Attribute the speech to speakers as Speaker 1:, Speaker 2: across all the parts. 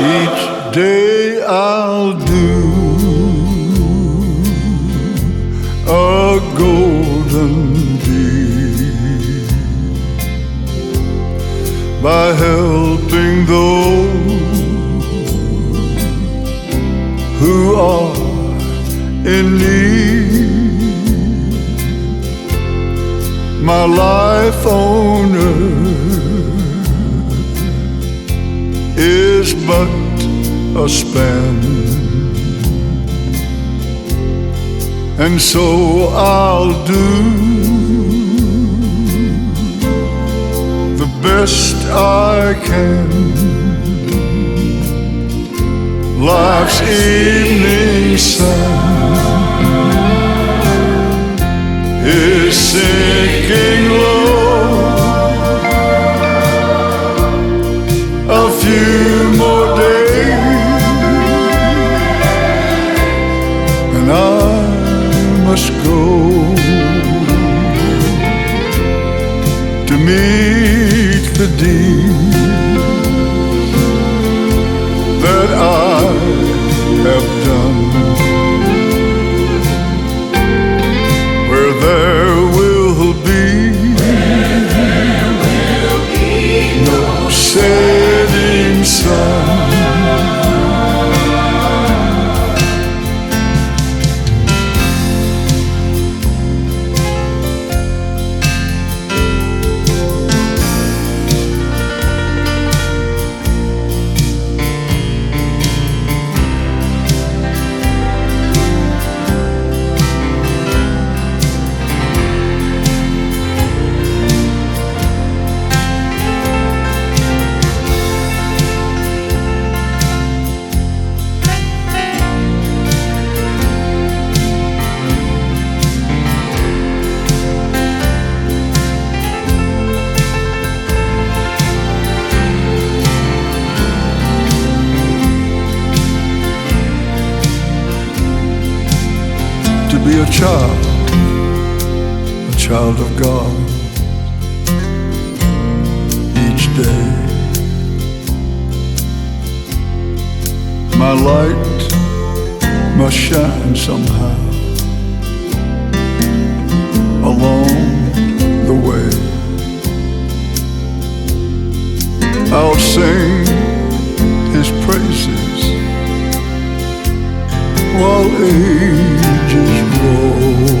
Speaker 1: Each day I'll do a golden deed by helping those who are in need. My life on earth is but a span, and so I'll do the best I can. Life's evening sun is sinking low. A few more days and I must go to meet the deed that I have done, where there will be no setting sun. To be a child of God each day. My light must shine somehow along the way. I'll sing His praises while ages roll,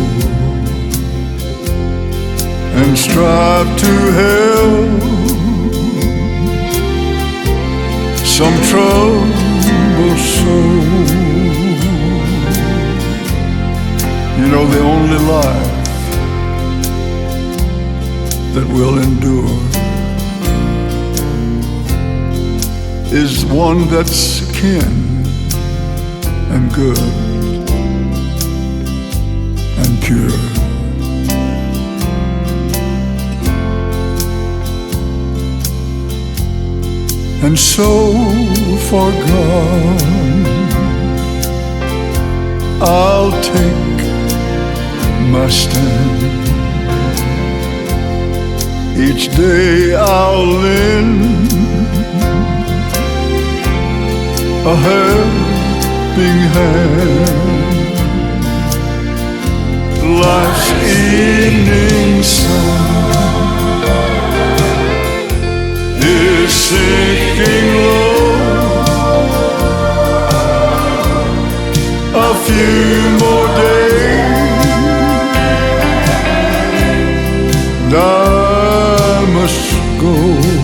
Speaker 1: and strive to help some troubled soul. You know, the only life that will endure is one that's kin and good and pure. And so for God I'll take my stand. Each day I'll lend a helping hand. Life's evening sun is sinking low. A few more days and I must go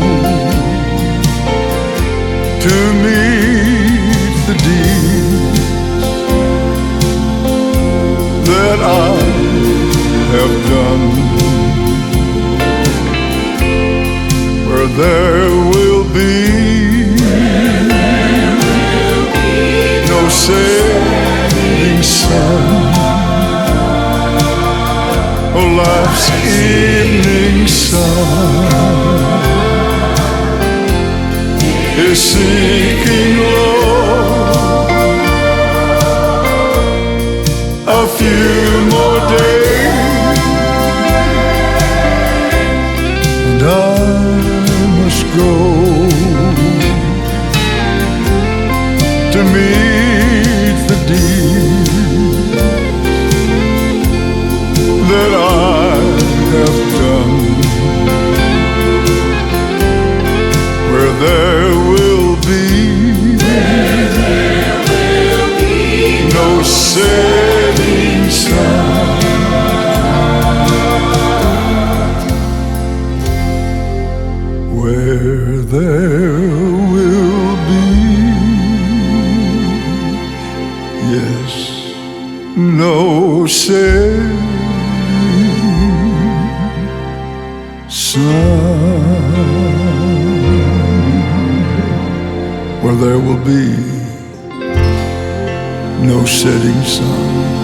Speaker 1: to meet the deeds that I have done, where there will be no setting sun. Oh, life's evening sun is sinking low. A few more days and I must go where there will be, yes, no setting sun, where there will be no setting sun.